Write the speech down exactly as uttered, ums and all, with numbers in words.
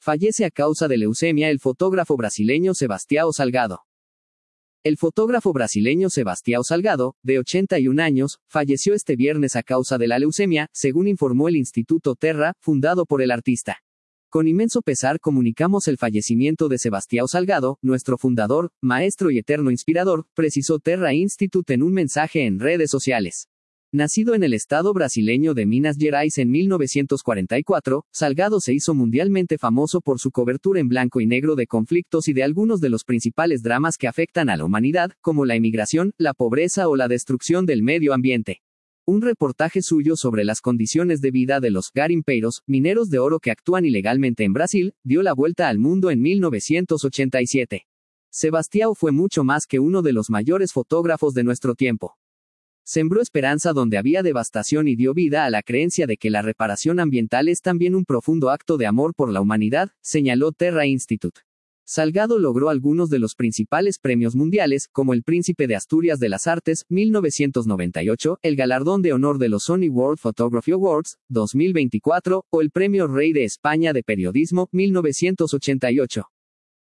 Fallece a causa de leucemia el fotógrafo brasileño Sebastião Salgado. El fotógrafo brasileño Sebastião Salgado, de ochenta y un años, falleció este viernes a causa de la leucemia, según informó el Instituto Terra, fundado por el artista. Con inmenso pesar comunicamos el fallecimiento de Sebastião Salgado, nuestro fundador, maestro y eterno inspirador, precisó Terra Institute en un mensaje en redes sociales. Nacido en el estado brasileño de Minas Gerais en mil novecientos cuarenta y cuatro, Salgado se hizo mundialmente famoso por su cobertura en blanco y negro de conflictos y de algunos de los principales dramas que afectan a la humanidad, como la emigración, la pobreza o la destrucción del medio ambiente. Un reportaje suyo sobre las condiciones de vida de los garimpeiros, mineros de oro que actúan ilegalmente en Brasil, dio la vuelta al mundo en mil novecientos ochenta y siete. Sebastião fue mucho más que uno de los mayores fotógrafos de nuestro tiempo. Sembró esperanza donde había devastación y dio vida a la creencia de que la reparación ambiental es también un profundo acto de amor por la humanidad, señaló Terra Institute. Salgado logró algunos de los principales premios mundiales, como el Príncipe de Asturias de las Artes, mil novecientos noventa y ocho, el galardón de honor de los Sony World Photography Awards, dos mil veinticuatro, o el Premio Rey de España de Periodismo, mil novecientos ochenta y ocho.